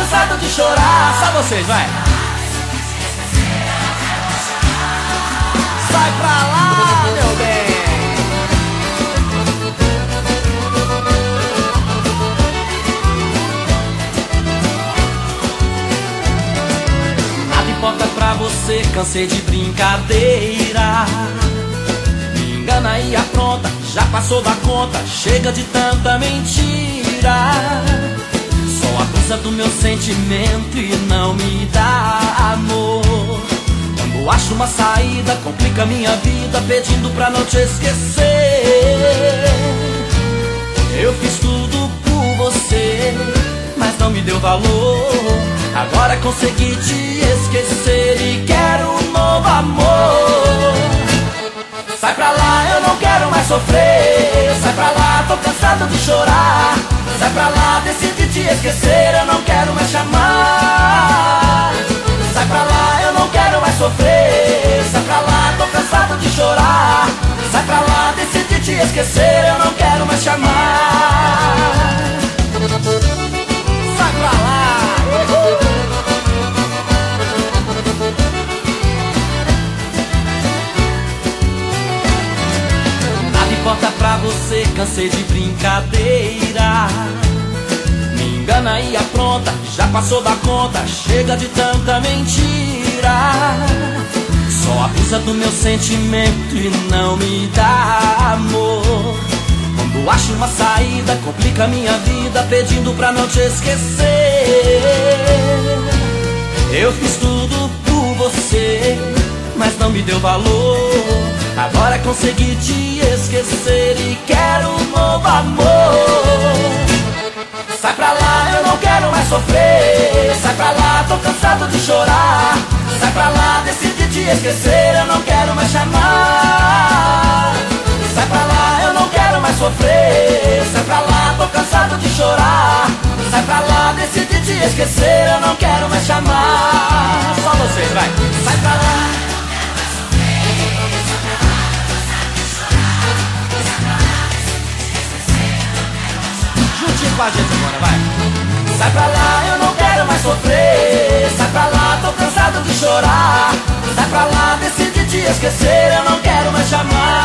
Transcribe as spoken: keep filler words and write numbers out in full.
cansado de chorar. Só vocês, vai. Sai pra lá, meu bem. Nada importa pra você, cansei de brincadeira. Me engana e apronta, já passou da conta. Chega de tanta mentira. Só abusa do meu sentimento e não me dá amor. Quando acho uma saída, complica minha vida, pedindo pra não te esquecer. Eu fiz tudo por você, mas não me deu valor. Agora consegui te esquecer e quero um novo amor. Sai pra lá, eu não quero mais sofrer. Sai pra lá, tô cansado de chorar. Sai pra lá, decidi te esquecer, eu não quero mais chamar. Sai pra lá, eu não quero mais sofrer. Sai pra lá, tô cansado de chorar. Sai pra lá, decidi te esquecer, eu não quero mais chamar. Sai pra lá. Nada importa pra você, cansei de brincadeira. Me engana e apronta, já passou da conta. Chega de tanta mentira. Só abusa do meu sentimento e não me dá amor. Quando acho uma saída, complica minha vida, pedindo pra não te esquecer. Eu fiz tudo por você, mas não me deu valor. Agora consegui te esquecer e quero um novo amor. Sai pra lá, eu não quero mais sofrer. Sai pra lá, tô cansado de chorar. Sai pra lá, decidi te esquecer, eu não quero mais chamar. Sai pra lá, eu não quero mais sofrer. Sai pra lá, tô cansado de chorar. Sai pra lá, decidi te esquecer, eu não quero mais chamar. Só vocês, vai. Sai pra lá. Juntinho com a gente agora, vai. Sai pra lá, eu não quero mais sofrer. Sai pra lá, tô cansado de chorar. Sai pra lá, decidi te esquecer, eu não quero mais chamar.